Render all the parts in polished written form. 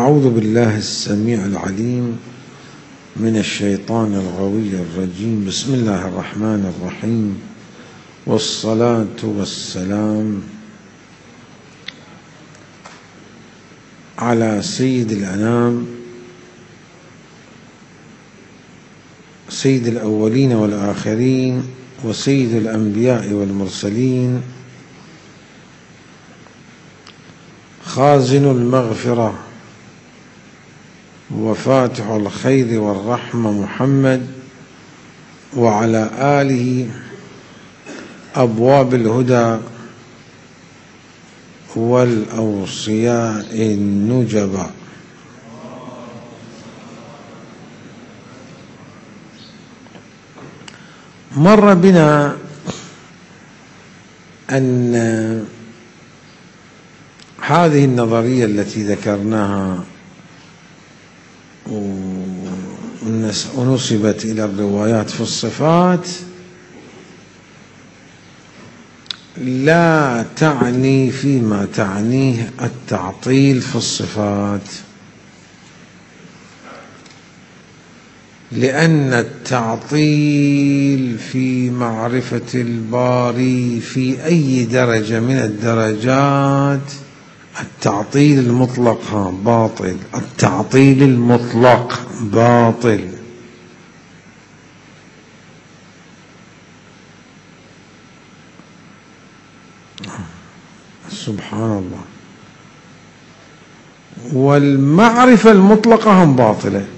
أعوذ بالله السميع العليم من الشيطان الغوي الرجيم. بسم الله الرحمن الرحيم، والصلاة والسلام على سيد الأنام، سيد الأولين والآخرين، وسيد الأنبياء والمرسلين، خازن المغفرة وفاتح الخير والرحمة محمد، وعلى آله أبواب الهدى والأوصياء النجبا. مر بنا أن هذه النظرية التي ذكرناها ونسبت إلى الروايات في الصفات لا تعني فيما تعنيه التعطيل في الصفات، لأن التعطيل في معرفة الباري في أي درجة من الدرجات، التعطيل المطلق باطل، التعطيل المطلق باطل. سبحان الله. والمعرفة المطلقة هم باطلة.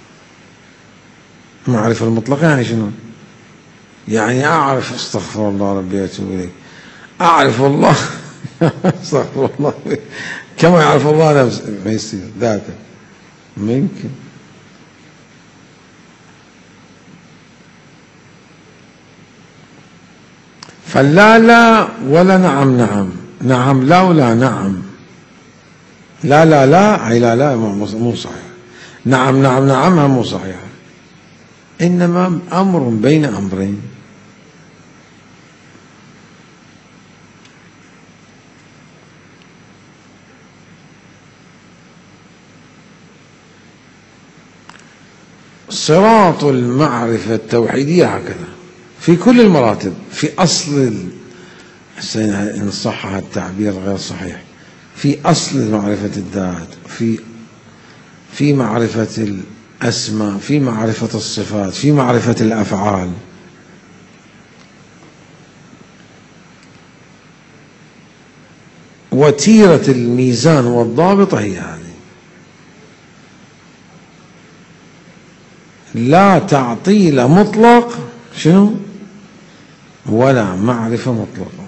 المعرفة المطلقة يعني شنو؟ يعني أعرف استغفر الله ربي أتوب إليه، أعرف الله استغفر الله كما يعرف الله نفسه، ما يصير ذاته ممكن. فلا لا ولا نعم نعم، نعم لا ولا نعم، لا لا لا أي لا لا مو صحيح، نعم نعم نعم مو صحيح، إنما أمر بين أمرين. صراط المعرفة التوحيدية هكذا في كل المراتب، في أصل إن صح التعبير غير صحيح، في أصل معرفة الذات، في معرفة الأسماء، في معرفة الصفات، في معرفة الأفعال. وتيرة الميزان والضابط هي هذه، لا تعطيل مطلق شنو ولا معرفة مطلقة.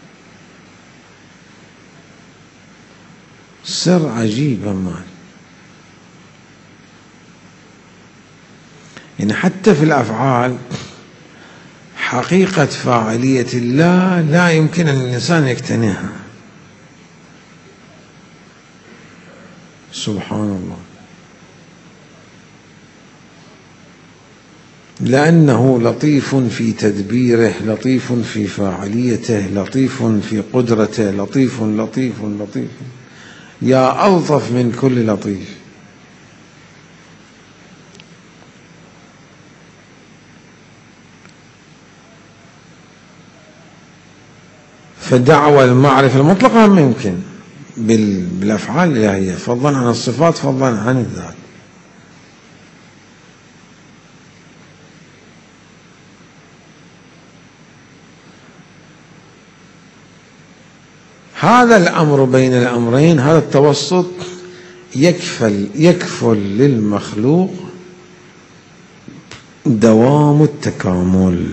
سر عجيب أمان. يعني حتى في الأفعال حقيقة فاعلية الله لا يمكن أن الإنسان يقتنعها. سبحان الله. لأنه لطيف في تدبيره، لطيف في فاعليته، لطيف في قدرته، لطيف لطيف لطيف، يا ألطف من كل لطيف. فدعوى المعرفة المطلقة ممكن بالأفعال الإلهية، فضلا عن الصفات، فضلا عن الذات. هذا الأمر بين الأمرين، هذا التوسط يكفل للمخلوق دوام التكامل،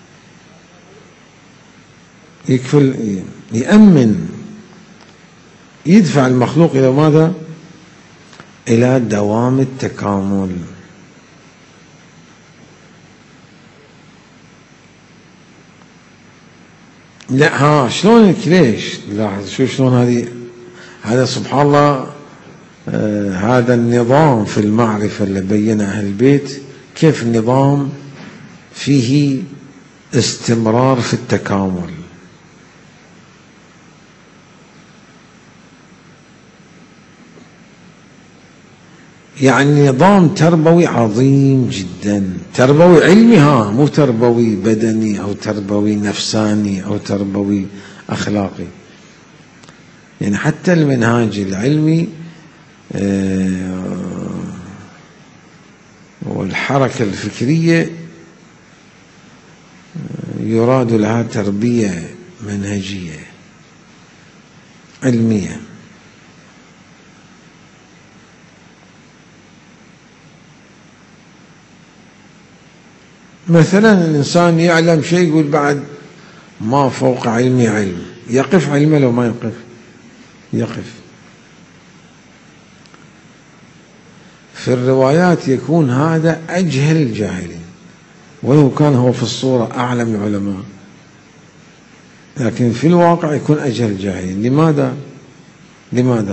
يكفل يأمن، يدفع المخلوق إلى ماذا؟ إلى دوام التكامل. لا شلون ليش؟ لاحظ شلون هذا سبحان الله. هذا النظام في المعرفة اللي بينه أهل البيت، كيف النظام فيه استمرار في التكامل. يعني نظام تربوي عظيم جدا، تربوي علمي، مو تربوي بدني أو تربوي نفساني أو تربوي أخلاقي. يعني حتى المنهاج العلمي والحركة الفكرية يراد لها تربية منهجية علمية. مثلا الإنسان يعلم شيء يقول بعد ما فوق علمي علم، يقف علمه لو ما يقف؟ يقف. في الروايات يكون هذا أجهل الجاهلين، ولو كان هو في الصورة أعلم العلماء، لكن في الواقع يكون أجهل الجاهلين. لماذا؟ لماذا؟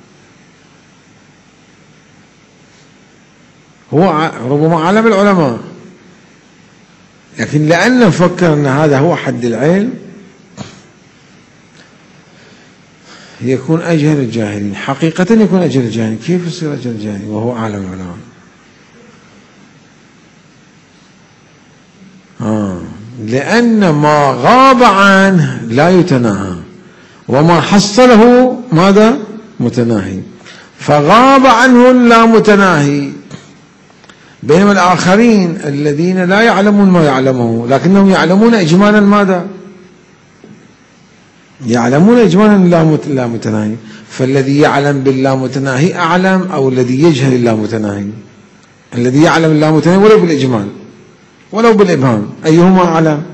هو ربما أعلم العلماء، لكن لأنه فكر أن هذا هو حد العلم يكون أجهل الجاهلين. حقيقة يكون أجهل الجاهلين. كيف يصير أجهل الجاهلين وهو أعلم العلماء؟ لأن ما غاب عنه لا يتناهى، وما حصله ماذا؟ متناهي، فغاب عنه لا متناهي. بينما الآخرين الذين لا يعلمون ما يعلمه لكنهم يعلمون إجمالا ماذا؟ يعلمون إجمالا لا متناهي. فالذي يعلم باللا متناهي أعلم أو الذي يجهل اللا متناهي؟ الذي يعلم اللا متناهي ولو بالإجمال ولو بالإبهام، أيهما أعلم؟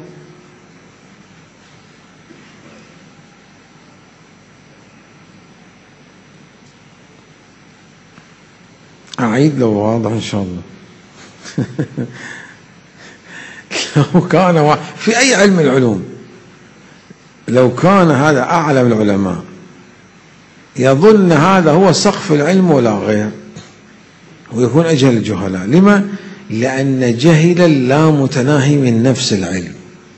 أعيد لو واضح إن شاء الله. لو كان في أي علم العلوم، لو كان هذا أعلم العلماء يظن هذا هو سقف العلم ولا غير، ويكون أجهل الجهلاء. لما؟ لأن جهل لا متناهي من نفس العلم،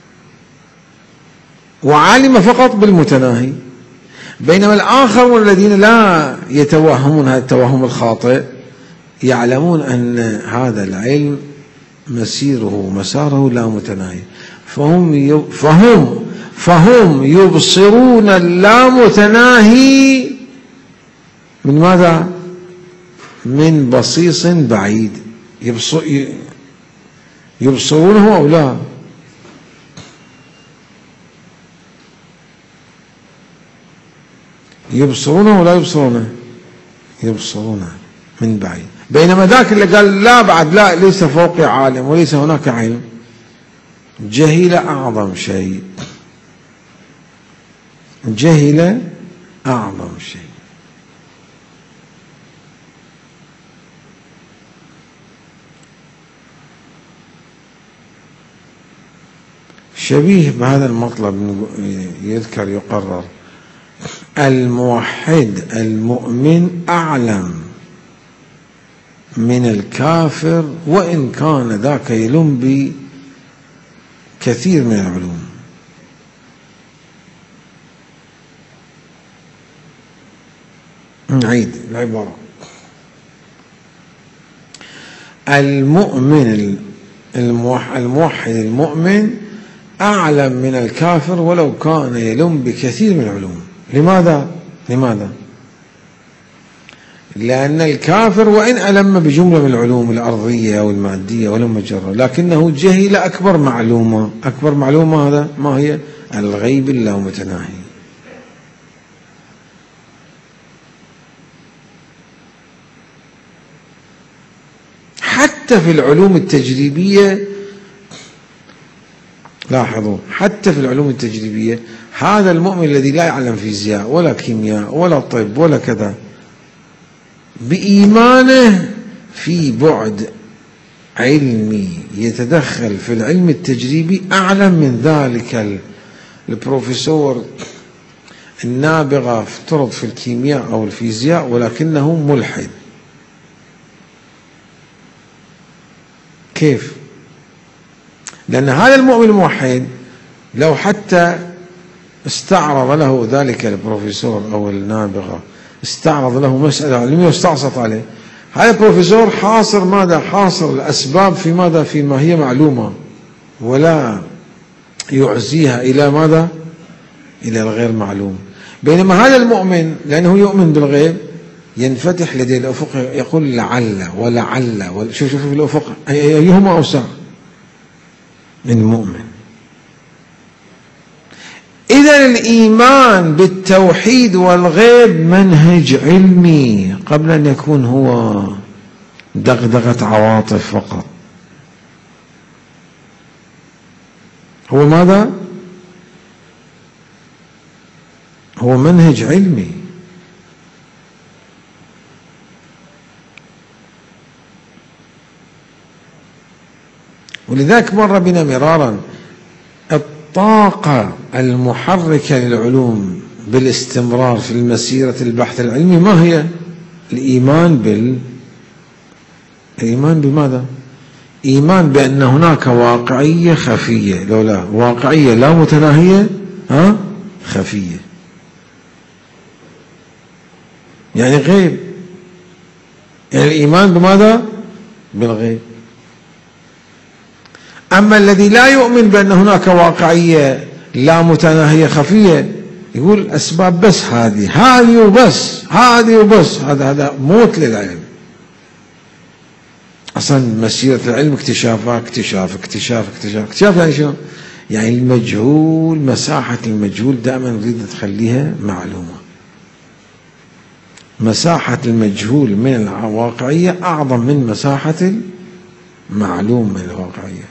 وعالم فقط بالمتناهي. بينما الآخر والذين لا يتوهمون هذا التوهم الخاطئ يعلمون أن هذا العلم مساره لا متناهي، فهم يبصرون اللا متناهي من ماذا؟ من بصيص بعيد. يبصرونه أو لا؟ يبصرونه ولا يبصرونه؟ يبصرونه من بعيد. بينما ذاك اللي قال لا بعد لا، ليس فوقي عالم وليس هناك علم، جهل أعظم شيء، جهل أعظم شيء. شبيه بهذا المطلب يذكر يقرر: الموحد المؤمن أعلم من الكافر وإن كان ذاك يلم بكثير من العلوم. نعيد العبارة: المؤمن الموحد المؤمن أعلم من الكافر ولو كان يلم بكثير من العلوم. لماذا؟ لأن الكافر وإن ألم بجملة من العلوم الأرضية أو المادية ولم مجرة، لكنه جهل أكبر معلومة هذا ما هي؟ الغيب اللامتناهي. حتى في العلوم التجريبية، لاحظوا، حتى في العلوم التجريبية هذا المؤمن الذي لا يعلم فيزياء ولا كيمياء ولا طب ولا كذا، بإيمانه في بعد علمي يتدخل في العلم التجريبي أعلم من ذلك البروفيسور النابغة افترض في الكيمياء أو الفيزياء ولكنه ملحد. كيف؟ لأن هذا المؤمن الموحد لو حتى استعرض له ذلك البروفيسور أو النابغة، استعرض له مسألة علمية واستعصت عليه، هذا البروفيسور حاصر ماذا؟ حاصر الأسباب في ماذا؟ فيما هي معلومة، ولا يعزيها إلى ماذا؟ إلى الغير معلوم. بينما هذا المؤمن لأنه يؤمن بالغيب ينفتح لديه الأفق، يقول لعل ولعل شوف الأفق أيهما أوسع؟ المؤمن. إذا الإيمان بالتوحيد والغيب منهج علمي قبل أن يكون هو دغدغة عواطف فقط. هو ماذا؟ هو منهج علمي. ولذلك مر بنا مرارا الطاقة المحركة للعلوم بالاستمرار في المسيرة البحث العلمي ما هي؟ الإيمان بماذا؟ إيمان بأن هناك واقعية خفية، لولا واقعية لا متناهية خفية، يعني غيب، يعني الإيمان بماذا؟ بالغيب. أما الذي لا يؤمن بأن هناك واقعية لا متناهية خفية يقول أسباب بس هذه وبس، هذا موت للعلم. أصلا مسيرة العلم اكتشاف يعني شنو؟ يعني المجهول، مساحة المجهول دائما نريد تخليها معلومة. مساحة المجهول من الواقعية أعظم من مساحة المعلوم من الواقعية.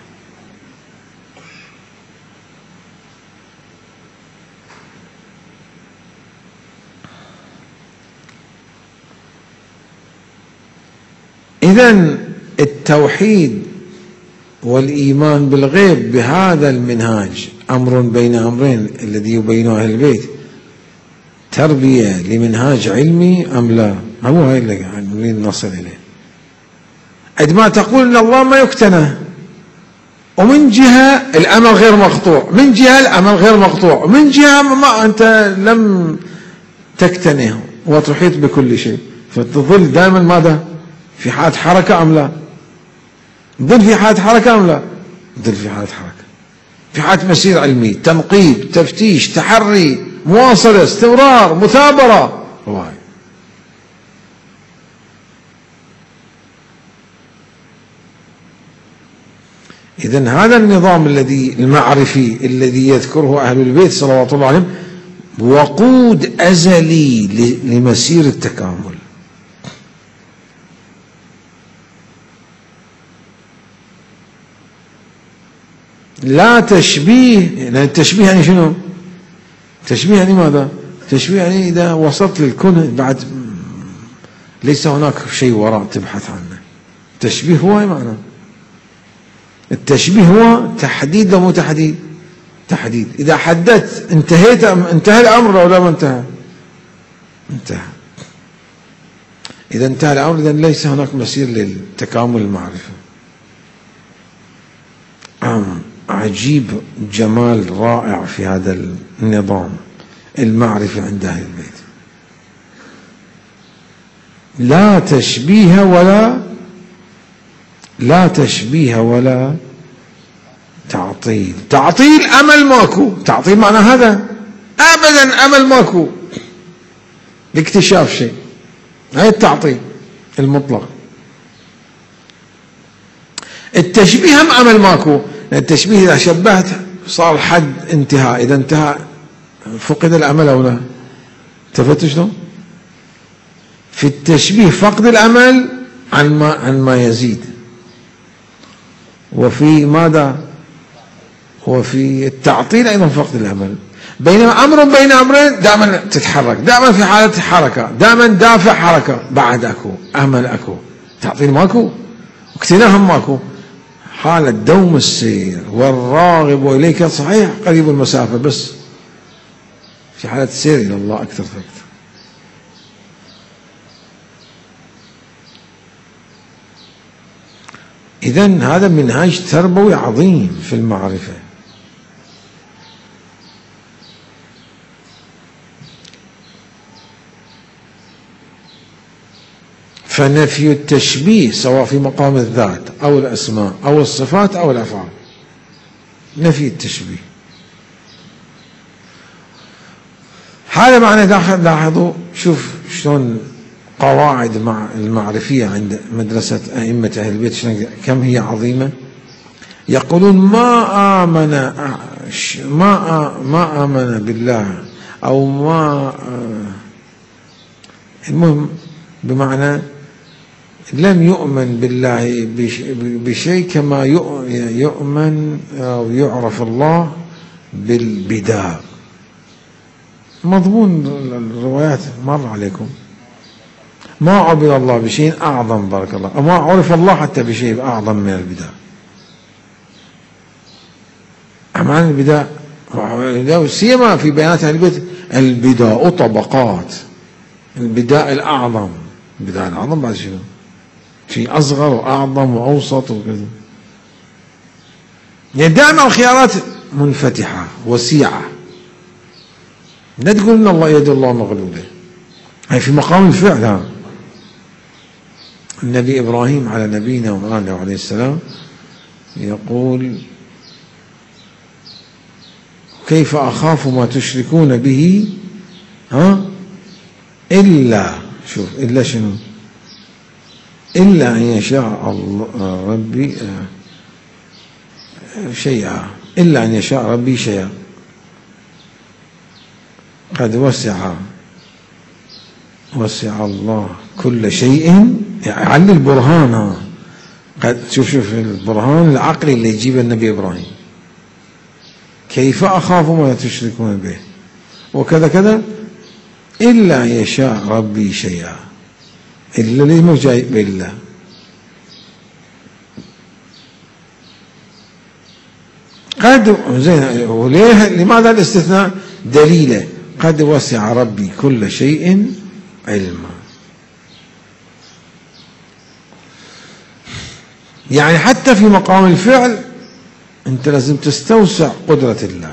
إذن التوحيد والإيمان بالغيب بهذا المنهاج أمر بين أمرين الذي يبينه أهل البيت، تربية لمنهاج علمي أم لا؟ مو هاي اللي نريد نصل إليه. عندما تقول أن الله ما يقتنى، ومن جهة الأمل غير مقطوع، من جهة الأمل غير مقطوع، ومن جهة ما أنت لم تقتنيه وتحيط بكل شيء، فتظل دائما ماذا؟ في حالة حركة أم لا؟ ظل في حالة حركة أم لا؟ ظل في حالة حركة، في حالة مسير علمي، تنقيب، تفتيش، تحري، مواصلة، استمرار، مثابرة. إذن هذا النظام المعرفي الذي يذكره أهل البيت صلوات الله عليهم وقود أزلي لمسير التكامل. لا تشبيه، لأن التشبيه يعني شنو؟ تشبيه يعني ماذا؟ تشبيه يعني إذا وصلت للكون بعد ليس هناك شيء وراء تبحث عنه. التشبيه هو معنى التشبيه هو تحديد ومو تحديد. تحديد، إذا حددت انتهى الأمر، لو لا ما انتهى انتهى. إذا انتهى الأمر إذا ليس هناك مسير للتكامل المعرفة. عجيب جمال رائع في هذا النظام المعرفي عند أهل البيت. لا تشبيه ولا تعطيل. تعطيل أمل ماكو، تعطيل معنى هذا أبدا أمل ماكو لاكتشاف شيء، هذا التعطيل المطلق. التشبيه هم أمل ماكو، لأن التشبيه إذا شبهت صار حد انتهاء، إذا انتهى فقد الأمل أو لا؟ التفتوا شلون؟ في التشبيه فقد الأمل عن ما يزيد، وفي ماذا؟ وفي التعطيل أيضا فقد الأمل. بينما أمر بين أمرين دائما تتحرك، دائما في حالة حركة، دائما دافع حركة، بعد أكو أمل، أكو تعطيل ماكو، واكتناهم ماكو، حالة دوم السير والراغب وإليك صحيح قريب المسافة، بس في حالة السير إلى الله أكثر فأكثر. إذن هذا منهاج تربوي عظيم في المعرفة. فنفي التشبيه سواء في مقام الذات أو الأسماء أو الصفات أو الأفعال، نفي التشبيه. هذا معنى داخل. لاحظوا شوف شلون قواعد المعرفية عند مدرسة أئمة أهل البيت كم هي عظيمة. يقولون ما آمن بالله أو ما المهم بمعنى لم يؤمن بالله بشيء كما يؤمن أو يعرف الله بالبداء. مضمون الروايات مر عليكم. ما عبد الله بشيء أعظم، بارك الله، ما عرف الله حتى بشيء أعظم من البداء. معنى البداء سيما في بيانات أهل البيت، البداء طبقات، البداء الأعظم، البداء الأعظم بعد شنو؟ في أصغر وأعظم وأوسط وكذا. يعني دائما الخيارات منفتحة وسيعة. لا تقول إن الله يد الله مغلولة، هي في مقام الفعل. النبي إبراهيم على نبينا وآله عليه السلام يقول كيف أخاف ما تشركون به إلا، شوف إلا شنو؟ إلا أن يشاء الله ربي شيئا، إلا أن يشاء ربي شيئا قد وسع الله كل شيء. علي البرهان، قد شوف البرهان العقلي اللي يجيب النبي إبراهيم. كيف أخاف ما تشركون به وكذا كذا إلا أن يشاء ربي شيئا. إلا ليه مو جاي بالله؟ قد زين، وليه لماذا الاستثناء؟ دليله قد وسع ربي كل شيء علما. يعني حتى في مقام الفعل أنت لازم تستوسع قدرة الله،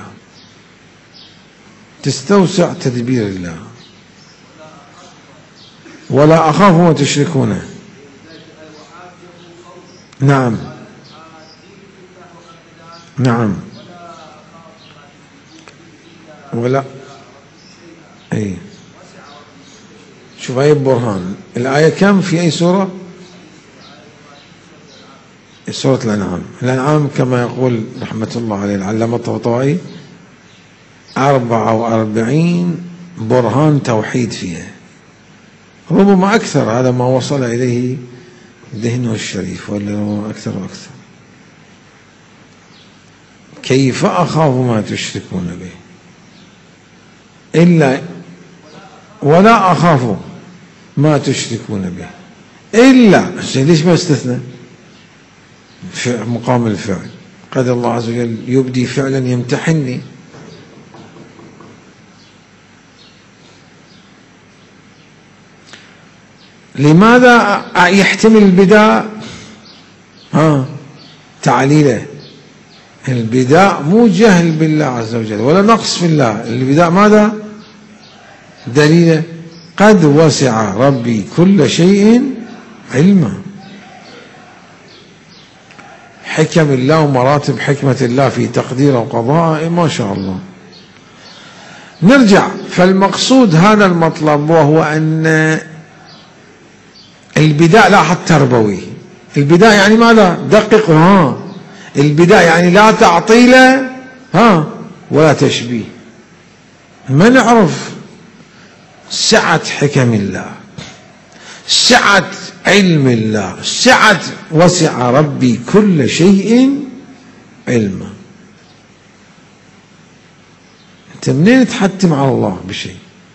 تستوسع تدبير الله. ولا أخاف ما تشركون. نعم نعم. ولا أي شوف هاي البرهان. الآية كم في أي سورة؟ سورة الأنعام. الأنعام كما يقول رحمة الله عليه العلامة الطبطبائي 44 برهان توحيد فيها، ربما أكثر، هذا ما وصل إليه ذهنه الشريف، ولا أكثر وأكثر. كيف أخاف ما تشركون به إلا، ولا أخاف ما تشركون به إلا، ليش ما استثنى في مقام الفعل؟ قد الله عز وجل يبدي فعلا يمتحني. لماذا يحتمل البداء؟ تعليله. البداء مو جهل بالله عز وجل ولا نقص في الله، البداء ماذا؟ دليله قد وسع ربي كل شيء علما. حكم الله ومراتب حكمة الله في تقديره وقضائه ما شاء الله. نرجع، فالمقصود هذا المطلب، وهو أن البداء لا حد تربوي. البداء يعني ماذا؟ دقق. البداء يعني لا تعطيله ولا تشبيه. ما نعرف سعة حكم الله، سعة علم الله، سعة وسع ربي كل شيء علما. انت منين تحتم على الله بشيء؟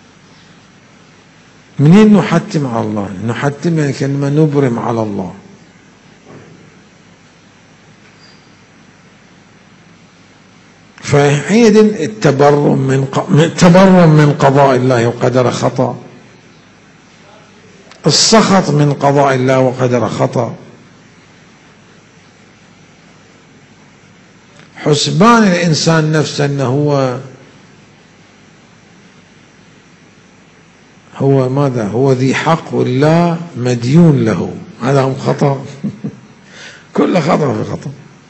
منين نحتم على الله؟ نحتم يعني كأنما نبرم على الله. فحينئذ التبرم من قضاء الله وقدر خطأ، السخط من قضاء الله وقدر خطأ، حسبان الإنسان نفسه أنه هو ماذا؟ هو ذي حق ولا مديون له؟ هذا هم خطأ. كل خطأ في خطأ.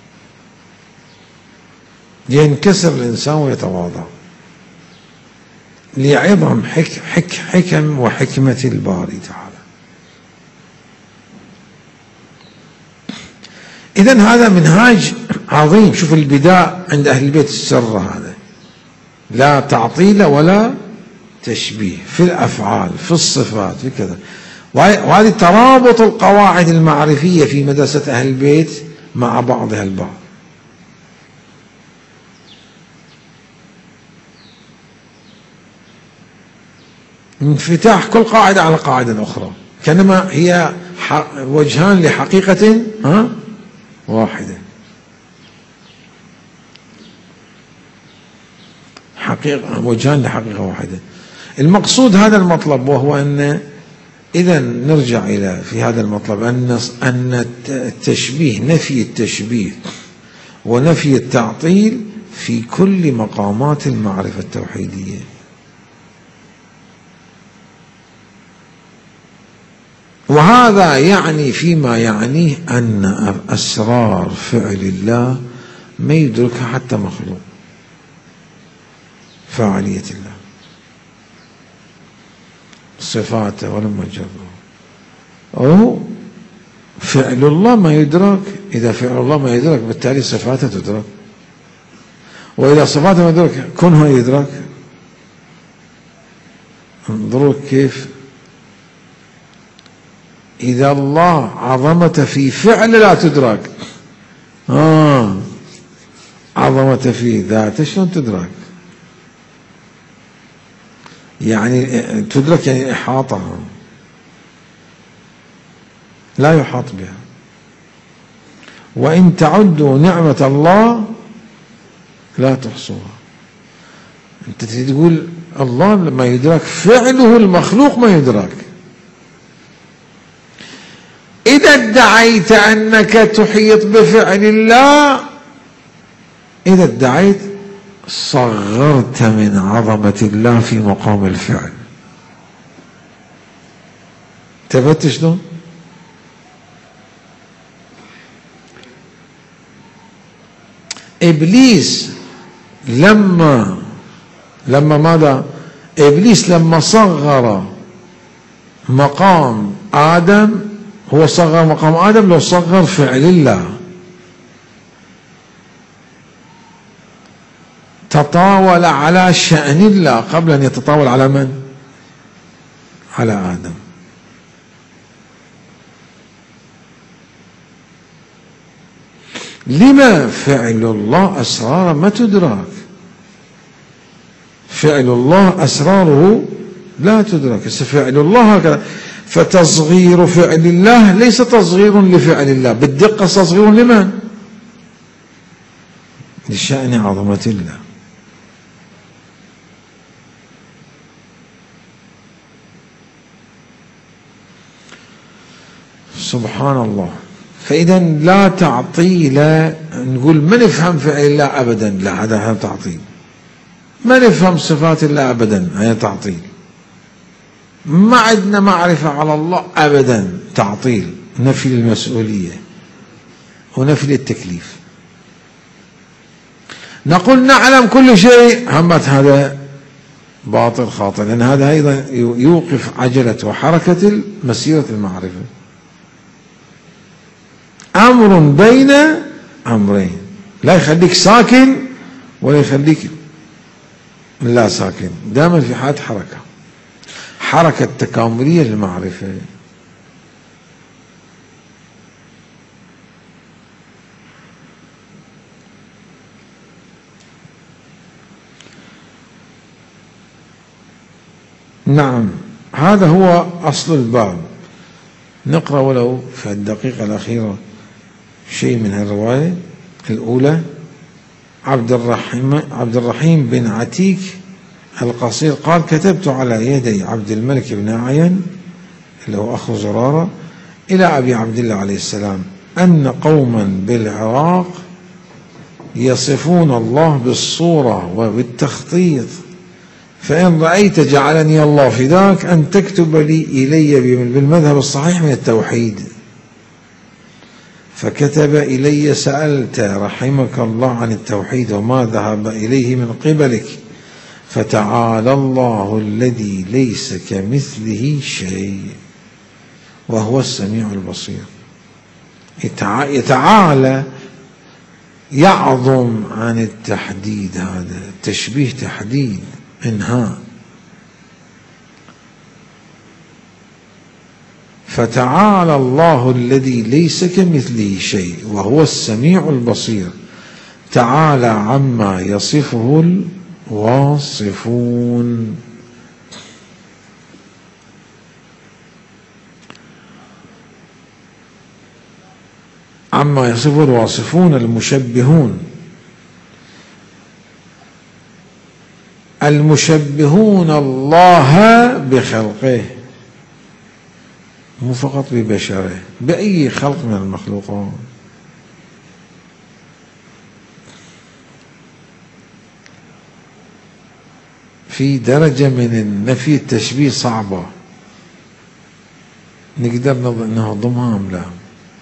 ينكسر الإنسان ويتواضع لعظم حكم وحكمة الباري تعالى. إذن هذا منهاج عظيم. شوف البداء عند أهل البيت السر هذا، لا تعطيل ولا تشبيه في الأفعال، في الصفات، في كذا. وهذه ترابط القواعد المعرفية في مدرسة أهل البيت مع بعضها البعض. انفتاح كل قاعدة على قاعدة أخرى، كأنما هي وجهان لحقيقة واحدة. وجهان لحقيقة واحدة. المقصود هذا المطلب، وهو أن إذا نرجع إلى في هذا المطلب أن التشبيه، نفي التشبيه ونفي التعطيل في كل مقامات المعرفة التوحيدية. وهذا يعني فيما يعنيه أن أسرار فعل الله ما يدركها حتى مخلوق، فاعلية الله، صفاته ولما جره. أو فعل الله ما يدرك. إذا فعل الله ما يدرك بالتالي صفاته تدرك، وإذا صفاته ما يدرك كنه يدرك. انظروا كيف إذا الله عظمة في فعل لا تدرك، عظمة في ذاته شلون تدرك؟ يعني تدرك يعني إحاطة، لا يحاط بها. وإن تعدوا نعمة الله لا تحصوها. أنت تقول الله ما يدرك، فعله المخلوق ما يدرك. إذا ادعيت أنك تحيط بفعل الله، إذا ادعيت صغرت من عظمة الله في مقام الفعل. انتبهت شلون؟ إبليس لما ماذا؟ إبليس لما صغر مقام آدم، هو صغر مقام آدم لو صغر فعل الله. تطاول على شأن الله قبل أن يتطاول على من؟ على آدم. لما؟ فعل الله أسرار ما تدرك. فعل الله أسراره لا تدرك. فعل الله هكذا. فتصغير فعل الله ليس تصغير لفعل الله بالدقة، تصغير لمن؟ لشأن عظمة الله. سبحان الله. فإذا لا تعطيل. نقول ما نفهم فعل الله أبدا، لا، هذا تعطيل. ما نفهم صفات الله أبدا، هذا تعطيل. ما عندنا معرفة على الله أبدا، تعطيل، نفي المسؤولية ونفي التكليف. نقول نعلم كل شيء، همت هذا باطل خاطئ، لأن هذا أيضا يوقف عجلة وحركة مسيرة المعرفة. أمر بين أمرين، لا يخليك ساكن ولا يخليك لا ساكن، دائما في حالة حركة تكاملية للمعرفة. نعم، هذا هو أصل الباب. نقرأ ولو في الدقيقة الأخيرة شيء من الرواية الأولى. عبد الرحيم بن عتيك القصير قال: كتبت على يدي عبد الملك بن عين اللي هو أخو زرارة إلى أبي عبد الله عليه السلام أن قوما بالعراق يصفون الله بالصورة وبالتخطيط فإن رأيت جعلني الله فداك أن تكتب إلي بالمذهب الصحيح من التوحيد. فكتب إلي: سألت رحمك الله عن التوحيد وما ذهب إليه من قبلك، فتعالى الله الذي ليس كمثله شيء وهو السميع البصير. يتعالى يعظم عن التحديد، هذا التشبيه تحديد انهاء. فتعالى الله الذي ليس كمثله شيء وهو السميع البصير، تعالى عما يصفه الواصفون. عما يصفه الواصفون المشبهون. المشبهون الله بخلقه، مو فقط ببشره، بأي خلق من المخلوقات. في درجة من النفي التشبيه صعبة، نقدر نهضمها أم لا؟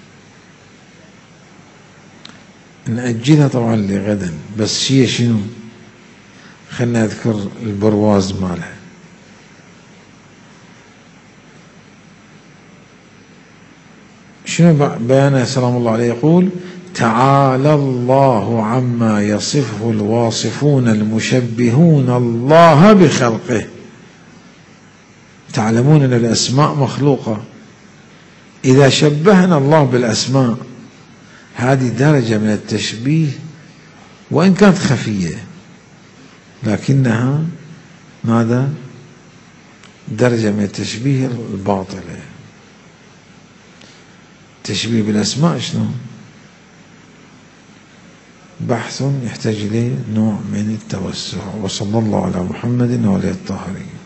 نأجلها طبعا لغدا، بس هي شنو؟ خلنا نذكر البرواز مالها. شنو بيانه سلام الله عليه؟ يقول: تعالى الله عما يصفه الواصفون المشبهون الله بخلقه. تعلمون أن الأسماء مخلوقة، إذا شبهنا الله بالأسماء هذه درجة من التشبيه، وإن كانت خفية لكنها ماذا؟ درجة من التشبيه الباطلة. تشبيه بالأسماء شنو؟ بحث يحتاج إليه نوع من التوسع. وصلى الله على محمد وآله الطاهرين.